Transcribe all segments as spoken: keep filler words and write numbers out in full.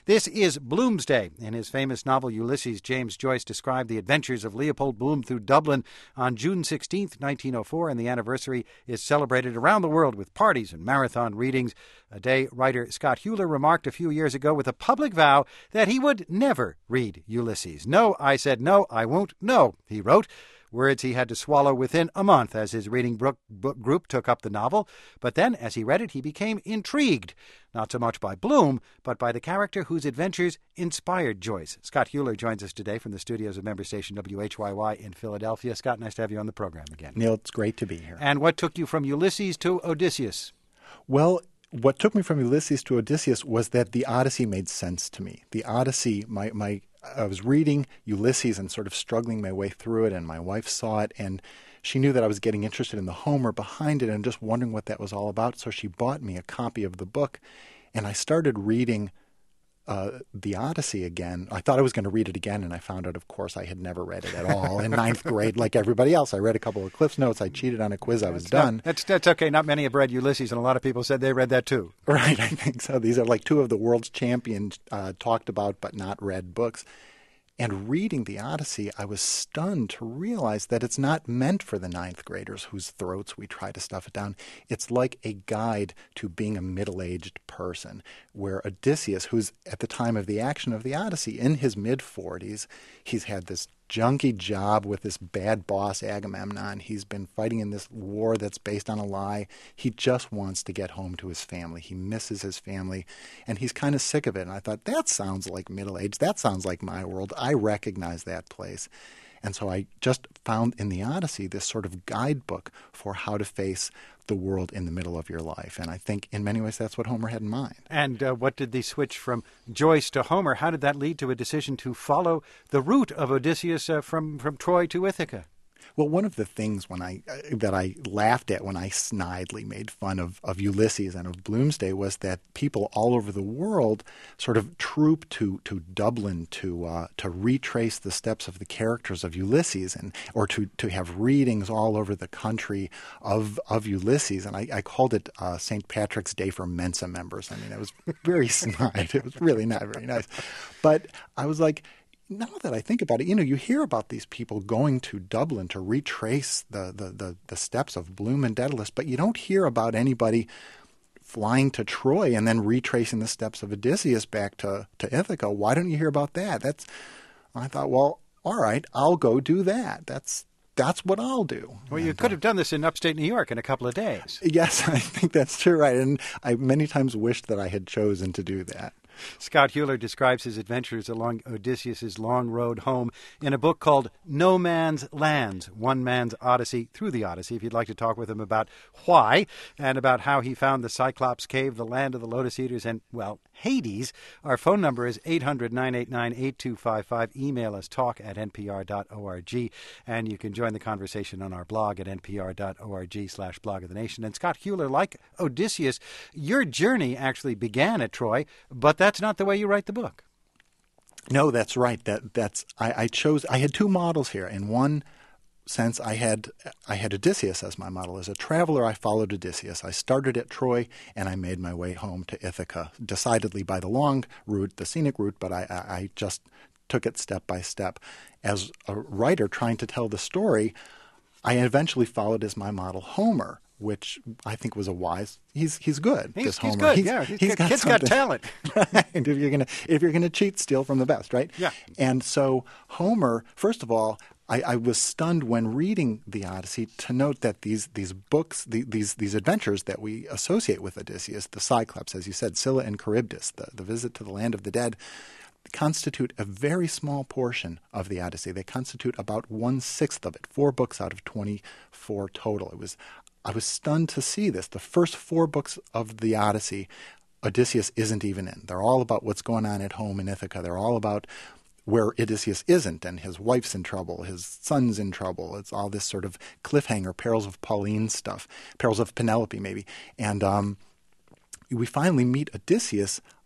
This is Bloomsday. In his famous novel Ulysses, James Joyce described the adventures of Leopold Bloom through Dublin on June sixteenth, nineteen oh four, and the anniversary is celebrated around the world with parties and marathon readings. A day writer Scott Hewler remarked a few years ago with a public vow that he would never read Ulysses. "No, I said no, I won't, no," he wrote. Words he had to swallow within a month as his reading book group took up the novel. But then, as he read it, he became intrigued, not so much by Bloom, but by the character whose adventures inspired Joyce. Scott Hewler joins us today from the studios of member station W H Y Y in Philadelphia. Scott, nice to have you on the program again. Neil, it's great to be here. And what took you from Ulysses to Odysseus? Well, what took me from Ulysses to Odysseus was that the Odyssey made sense to me. The Odyssey, my my I was reading Ulysses and sort of struggling my way through it, and my wife saw it, and she knew that I was getting interested in the Homer behind it and just wondering what that was all about. So she bought me a copy of the book, and I started reading uh, the Odyssey again. I thought I was going to read it again, and I found out, of course, I had never read it at all. In ninth grade, like everybody else, I read a couple of Cliff's Notes. I cheated on a quiz. I was that's done. Not, that's, that's okay. Not many have read Ulysses, and a lot of people said they read that too. Right, I think so. These are like two of the world's champions uh, talked about but not read books. And reading the Odyssey, I was stunned to realize that it's not meant for the ninth graders whose throats we try to stuff it down. It's like a guide to being a middle-aged person, where Odysseus, who's at the time of the action of the Odyssey in his mid-forties, he's had this junky job with this bad boss Agamemnon. He's been fighting in this war that's based on a lie. He just wants to get home to his family. He misses his family, and he's kind of sick of it. And I thought, that sounds like middle age. That sounds like my world. I recognize that place. And so I just found in the Odyssey this sort of guidebook for how to face the world in the middle of your life. And I think in many ways that's what Homer had in mind. And uh, what did the switch from Joyce to Homer, how did that lead to a decision to follow the route of Odysseus uh, from, from Troy to Ithaca? Well, one of the things when I uh, that I laughed at when I snidely made fun of, of Ulysses and of Bloomsday was that people all over the world sort of troop to to Dublin to uh, to retrace the steps of the characters of Ulysses, and or to, to have readings all over the country of of Ulysses. And I, I called it uh, Saint Patrick's Day for Mensa members. I mean, it was very snide. It was really not very nice. But I was like, now that I think about it, you know, you hear about these people going to Dublin to retrace the, the, the, the steps of Bloom and Daedalus, but you don't hear about anybody flying to Troy and then retracing the steps of Odysseus back to, to Ithaca. Why don't you hear about that? That's, I thought, well, all right, I'll go do that. That's that's what I'll do. Well, you and, could uh, have done this in upstate New York in a couple of days. Yes, I think that's true, right. And I many times wished that I had chosen to do that. Scott Hewler describes his adventures along Odysseus' long road home in a book called No Man's Lands, One Man's Odyssey Through the Odyssey. If you'd like to talk with him about why and about how he found the Cyclops Cave, the land of the Lotus Eaters, and, well, Hades, our phone number is eight hundred, nine eight nine, eight two five five. Email us talk at n p r dot org, and you can join the conversation on our blog at n p r dot org slash blog of the nation. And Scott Hewler, like Odysseus, your journey actually began at Troy, but that's not the way you write the book. No, that's right. That that's I, I chose. I had two models here. In one sense, I had I had Odysseus as my model. As a traveler, I followed Odysseus. I started at Troy and I made my way home to Ithaca, decidedly by the long route, the scenic route, but I, I, I just took it step by step. As a writer trying to tell the story, I eventually followed as my model Homer, which I think was a wise. He's he's good. He's, this he's Homer. good. He's, yeah, he's he's got, got kid's something. got talent. Right. If you're gonna if you're gonna cheat, steal from the best, right? Yeah. And so Homer, first of all, I, I was stunned when reading the Odyssey to note that these these books, the, these these adventures that we associate with Odysseus, the Cyclops, as you said, Scylla and Charybdis, the, the visit to the land of the dead, constitute a very small portion of the Odyssey. They constitute about one-sixth of it, four books out of twenty-four total. It was I was stunned to see this. The first four books of the Odyssey, Odysseus isn't even in. They're all about what's going on at home in Ithaca. They're all about where Odysseus isn't, and his wife's in trouble, his son's in trouble. It's all this sort of cliffhanger, Perils of Pauline stuff, Perils of Penelope maybe. And um, we finally meet Odysseus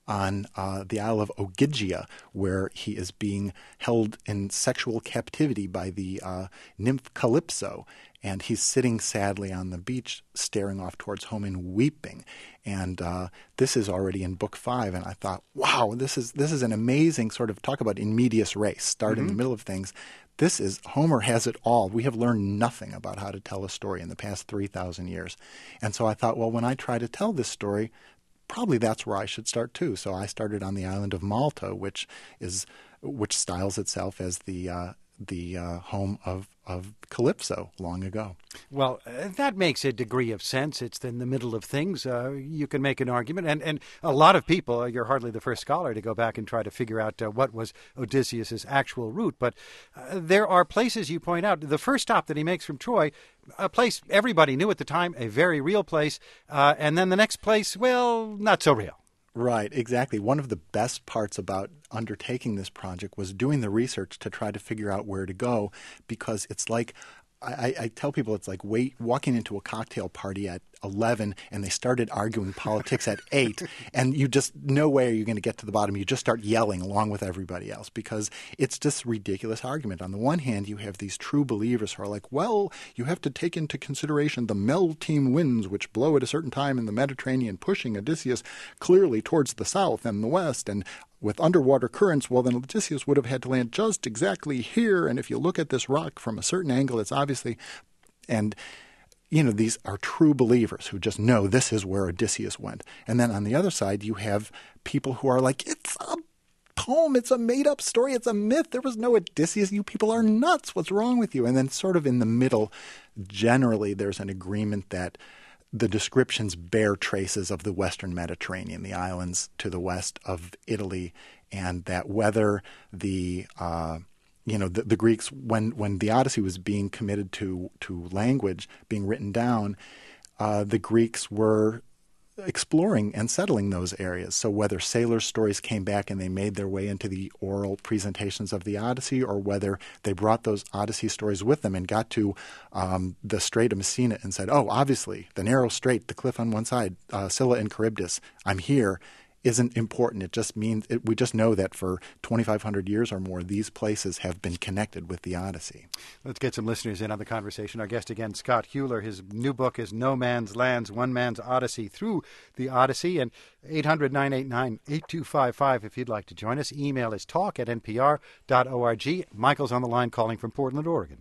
on uh, the Isle of Ogygia, where he is being held in sexual captivity by the uh, nymph Calypso. And he's sitting sadly on the beach, staring off towards home and weeping. And uh, this is already in book five. And I thought, wow, this is this is an amazing sort of, talk about in medias res, start mm-hmm. in the middle of things. This is, Homer has it all. We have learned nothing about how to tell a story in the past three thousand years. And so I thought, well, when I try to tell this story, probably that's where I should start too. So I started on the island of Malta, which is which styles itself as the uh, the uh, home of, of Calypso long ago. Well, uh, that makes a degree of sense. It's in the middle of things. Uh, you can make an argument. And, and a lot of people, uh, you're hardly the first scholar to go back and try to figure out uh, what was Odysseus's actual route. But uh, there are places you point out. The first stop that he makes from Troy, a place everybody knew at the time, a very real place. Uh, and then the next place, well, not so real. Right, exactly. One of the best parts about undertaking this project was doing the research to try to figure out where to go, because it's like, I, I tell people it's like wait, walking into a cocktail party at eleven and they started arguing politics at eight, and you just, no way are you going to get to the bottom. You just start yelling along with everybody else because it's just ridiculous argument. On the one hand, you have these true believers who are like, well, you have to take into consideration the melteam winds which blow at a certain time in the Mediterranean, pushing Odysseus clearly towards the south and the west, and with underwater currents, well, then Odysseus would have had to land just exactly here. And if you look at this rock from a certain angle, it's obviously, and, you know, these are true believers who just know this is where Odysseus went. And then on the other side, you have people who are like, it's a poem, it's a made-up story, it's a myth. There was no Odysseus. You people are nuts. What's wrong with you? And then sort of in the middle, generally, there's an agreement that the descriptions bear traces of the Western Mediterranean, the islands to the west of Italy, and that whether the uh, you know the, the Greeks, when when the Odyssey was being committed to to language, being written down, uh, the Greeks were exploring and settling those areas. So whether sailor stories came back and they made their way into the oral presentations of the Odyssey, or whether they brought those Odyssey stories with them and got to um, the Strait of Messina and said, oh, obviously, the narrow strait, the cliff on one side, uh, Scylla and Charybdis, I'm here, isn't important. It just means it, we just know that for twenty-five hundred years or more, these places have been connected with the Odyssey. Let's get some listeners in on the conversation. Our guest again, Scott Huler. His new book is No Man's Lands, One Man's Odyssey Through the Odyssey. And eight hundred, nine eight nine, eight two five five if you'd like to join us. Email is talk at n p r dot org. Michael's on the line calling from Portland, Oregon.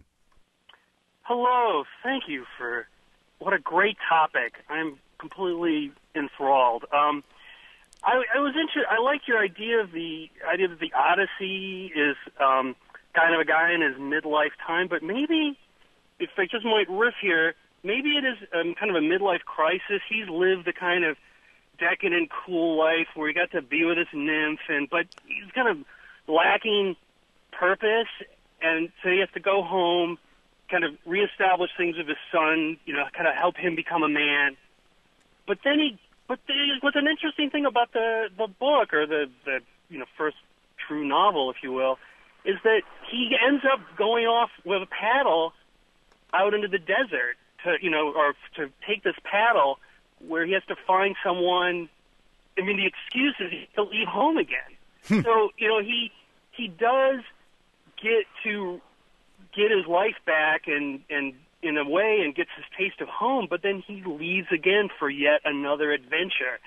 Hello. Thank you for what a great topic. I'm completely enthralled. Um, I, I was interested. I like your idea of the idea that the Odyssey is um, kind of a guy in his midlife time, but maybe, if I just might riff here, maybe it is um, kind of a midlife crisis. He's lived a kind of decadent, cool life where he got to be with his nymph, and but he's kind of lacking purpose, and so he has to go home, kind of reestablish things with his son, you know, kind of help him become a man. But then he But the, what's an interesting thing about the, the book, or the, the you know first true novel, if you will, is that he ends up going off with a paddle out into the desert to you know, or to take this paddle where he has to find someone. I mean, the excuse is to leave home again. So you know, he he does get to get his life back and and. in a way, and gets his taste of home, but then he leaves again for yet another adventure.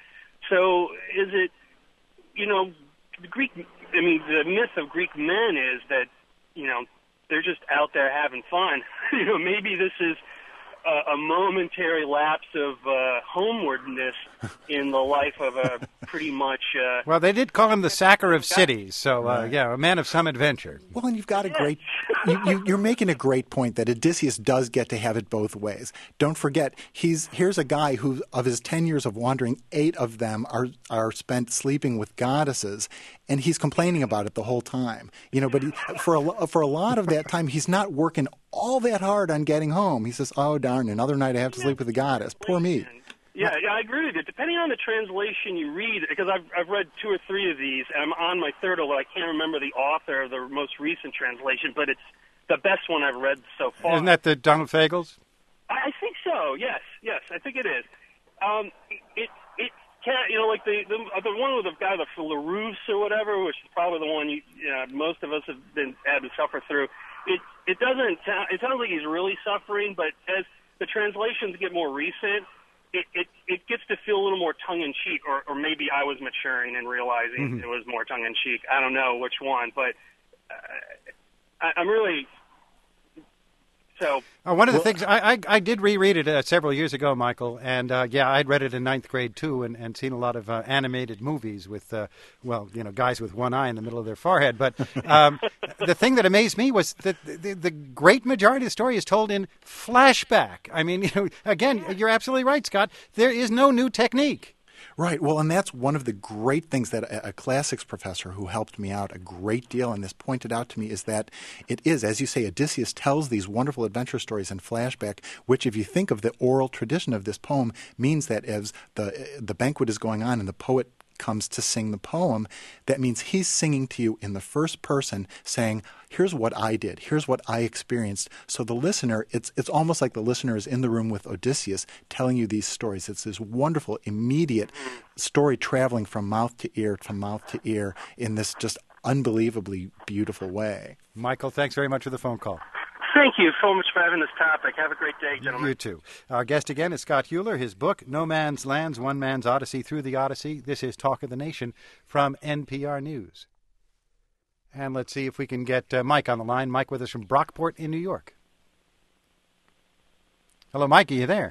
So is it, you know, the Greek, I mean, the myth of Greek men is that, you know, they're just out there having fun. You know, maybe this is a, a momentary lapse of uh, homewardness in the life of a pretty much... Uh, well, they did call him the sacker of cities, so, uh, right. yeah, a man of some adventure. Well, and you've got a great... you, you, you're making a great point that Odysseus does get to have it both ways. Don't forget, he's here's a guy who, of his ten years of wandering, eight of them are are spent sleeping with goddesses, and he's complaining about it the whole time. You know, but he, for a, for a lot of that time, he's not working all that hard on getting home. He says, oh, darn, another night I have to sleep with a goddess. Poor me. Yeah, yeah, I agree with you. Depending on the translation you read, because I've I've read two or three of these, and I'm on my third, although I can't remember the author of the most recent translation, but it's the best one I've read so far. Isn't that the Donald Fagles? I think so. Yes, yes, I think it is. Um, it it cat, you know, like the the, the one with the guy, the Larousse or whatever, which is probably the one you, you know, most of us have been had to suffer through. It it doesn't sound, it sounds like he's really suffering, but as the translations get more recent, it it, it gets to feel a little more tongue in cheek, or or maybe I was maturing and realizing mm-hmm. it was more tongue in cheek. I don't know which one, but uh, I, I'm really. So uh, one of the well, things I, I I did reread it uh, several years ago, Michael, and uh, yeah, I'd read it in ninth grade too, and, and seen a lot of uh, animated movies with uh, well, you know, guys with one eye in the middle of their forehead. But um, the thing that amazed me was that the, the great majority of the story is told in flashback. I mean, you know, again, you're absolutely right, Scott. There is no new technique. Right. Well, and that's one of the great things that a, a classics professor who helped me out a great deal in this pointed out to me is that it is, as you say, Odysseus tells these wonderful adventure stories in flashback, which if you think of the oral tradition of this poem means that as the the banquet is going on and the poet comes to sing the poem, that means he's singing to you in the first person saying, here's what I did, here's what I experienced. So the listener, it's it's almost like the listener is in the room with Odysseus telling you these stories. It's this wonderful, immediate story traveling from mouth to ear to mouth to ear in this just unbelievably beautiful way. Michael, thanks very much for the phone call. Thank you so much for having this topic. Have a great day, gentlemen. You too. Our guest again is Scott Huler. His book, No Man's Lands, One Man's Odyssey Through the Odyssey. This is Talk of the Nation from N P R News. And let's see if we can get uh, Mike on the line. Mike with us from Brockport in New York. Hello, Mike. Are you there?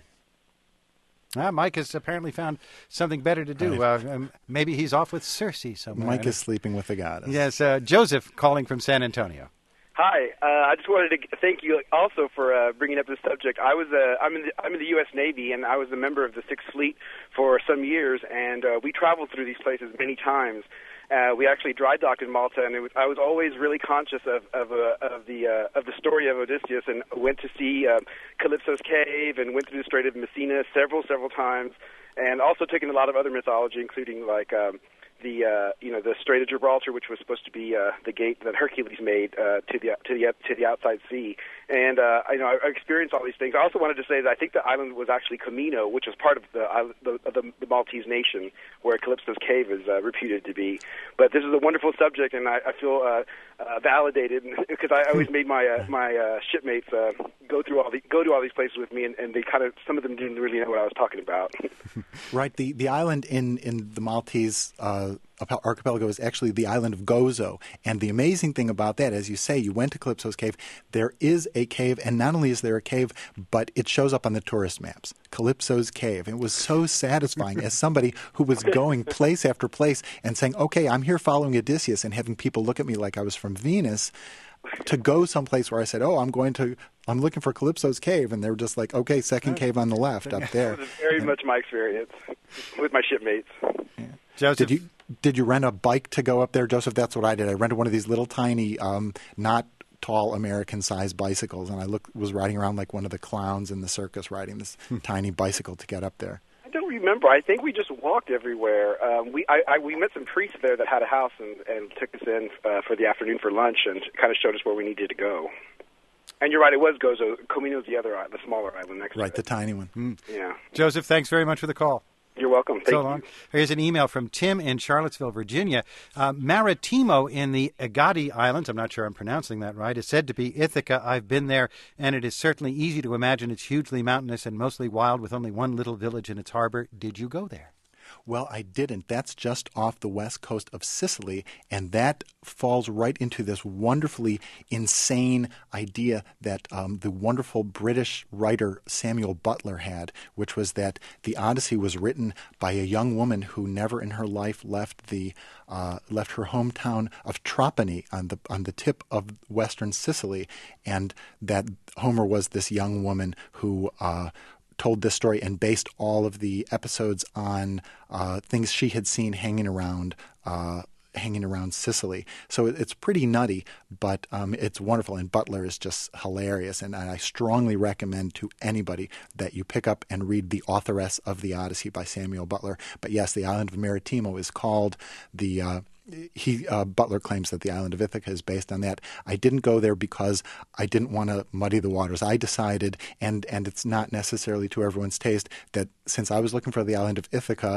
Ah, Mike has apparently found something better to do. Uh, um, maybe he's off with Circe somewhere. Mike is sleeping with the goddess. Yes. Uh, Joseph calling from San Antonio. Hi, uh, I just wanted to thank you also for uh, bringing up this subject. I was uh, I'm in the, I'm in the U S Navy, and I was a member of the Sixth Fleet for some years, and uh, we traveled through these places many times. Uh, we actually dry docked in Malta, and it was, I was always really conscious of of, uh, of the uh, of the story of Odysseus, and went to see uh, Calypso's cave, and went through the Strait of Messina several several times, and also took in a lot of other mythology, including like. Um, the uh, you know the Strait of Gibraltar, which was supposed to be uh, the gate that Hercules made uh, to the to the to the outside sea, and uh, you know I, I experienced all these things. I also wanted to say that I think the island was actually Comino, which was part of the the, the, the Maltese nation, where Calypso's cave is uh, reputed to be. But this is a wonderful subject, and I, I feel uh, uh, validated because I always made my uh, my uh, shipmates uh, go through all the go to all these places with me, and, and they kind of some of them didn't really know what I was talking about. Right. The the island in in the Maltese. Uh, archipelago is actually the island of Gozo. And the amazing thing about that, as you say, you went to Calypso's cave, there is a cave, and not only is there a cave, but it shows up on the tourist maps. Calypso's cave. It was so satisfying as somebody who was going place after place and saying, okay, I'm here following Odysseus, and having people look at me like I was from Venus, to go someplace where I said, oh, I'm going to, I'm looking for Calypso's cave, and they were just like, okay, second cave on the left up there. That was very and, much my experience with my shipmates. Yeah. Joseph, did you did you rent a bike to go up there, Joseph? That's what I did. I rented one of these little tiny, um, not tall American-sized bicycles, and I look, was riding around like one of the clowns in the circus, riding this tiny bicycle to get up there. I don't remember. I think we just walked everywhere. Um, we I, I, we met some priests there that had a house and, and took us in uh, for the afternoon for lunch and kind of showed us where we needed to go. And you're right, it was Gozo. Comino's the other island, the smaller island next right, to it. Right, the tiny one. Mm. Yeah. Joseph, thanks very much for the call. You're welcome. Thank so you. long. Here's an email from Tim in Charlottesville, Virginia. Uh, Maritimo in the Agadi Islands, I'm not sure I'm pronouncing that right, is said to be Ithaca. I've been there, and it is certainly easy to imagine it's hugely mountainous and mostly wild with only one little village in its harbor. Did you go there? Well, I didn't. That's just off the west coast of Sicily, and that falls right into this wonderfully insane idea that um, the wonderful British writer Samuel Butler had, which was that the Odyssey was written by a young woman who never in her life left the uh, left her hometown of Trapani on the on the tip of western Sicily, and that Homer was this young woman who uh, told this story and based all of the episodes on uh, things she had seen hanging around uh, hanging around Sicily. So it, it's pretty nutty, but um, it's wonderful. And Butler is just hilarious. And I strongly recommend to anybody that you pick up and read The Authoress of the Odyssey by Samuel Butler. But yes, the island of Maritimo is called the uh, He uh, Butler claims that the island of Ithaca is based on that. I didn't go there because I didn't want to muddy the waters. I decided, and and it's not necessarily to everyone's taste, that since I was looking for the island of Ithaca,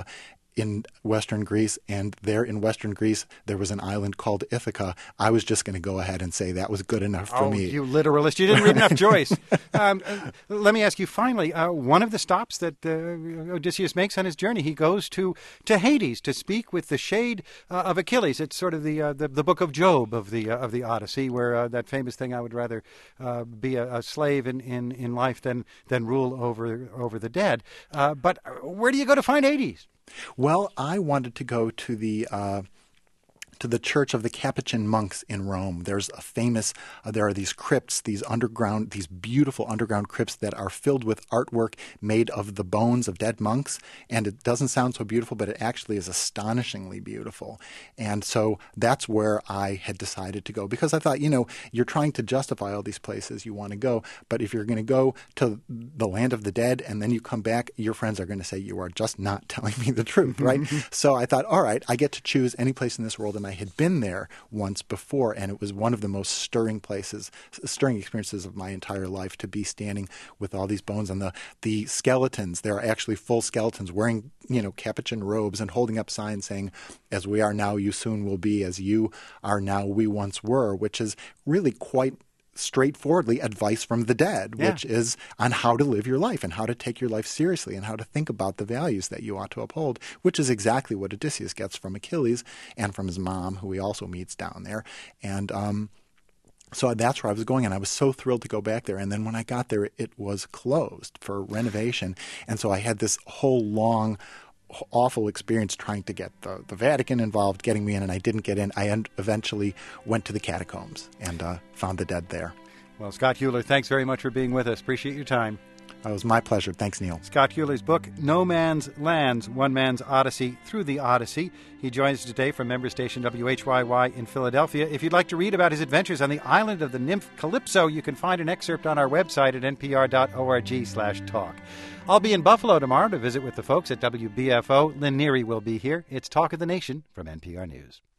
in Western Greece, and there in Western Greece there was an island called Ithaca. I was just going to go ahead and say that was good enough for oh, me. You literalist. You didn't read enough Joyce. Um, uh, let me ask you finally, uh, one of the stops that uh, Odysseus makes on his journey, he goes to, to Hades to speak with the shade uh, of Achilles. It's sort of the, uh, the the book of Job of the uh, of the Odyssey, where uh, that famous thing, I would rather uh, be a, a slave in, in, in life than, than rule over, over the dead. Uh, but where do you go to find Hades? Well, I wanted to go to the uh, to the Church of the Capuchin monks in Rome. There's a famous, uh, there are these crypts, these underground, these beautiful underground crypts that are filled with artwork made of the bones of dead monks. And it doesn't sound so beautiful, but it actually is astonishingly beautiful. And so that's where I had decided to go, because I thought, you know, you're trying to justify all these places you want to go, but if you're going to go to the land of the dead and then you come back, your friends are going to say you are just not telling me the truth, right? So I thought, all right, I get to choose any place in this world, and I had been there once before, and it was one of the most stirring places, stirring experiences of my entire life, to be standing with all these bones and the the skeletons. There are actually full skeletons wearing, you know, Capuchin robes and holding up signs saying, "As we are now, you soon will be. As you are now, we once were," which is really quite straightforwardly advice from the dead, yeah. which is on how to live your life and how to take your life seriously and how to think about the values that you ought to uphold, which is exactly what Odysseus gets from Achilles and from his mom, who he also meets down there. And um, so that's where I was going, and I was so thrilled to go back there. And then when I got there, it was closed for renovation. And so I had this whole long awful experience trying to get the, the Vatican involved, getting me in, and I didn't get in. I en- eventually went to the catacombs and uh, found the dead there. Well, Scott Huler, thanks very much for being with us. Appreciate your time. It was my pleasure. Thanks, Neil. Scott Huler's book, No Man's Lands, One Man's Odyssey Through the Odyssey. He joins us today from member station W H Y Y in Philadelphia. If you'd like to read about his adventures on the island of the nymph Calypso, you can find an excerpt on our website at npr.org slash talk. I'll be in Buffalo tomorrow to visit with the folks at W B F O. Lynn Neary will be here. It's Talk of the Nation from N P R News.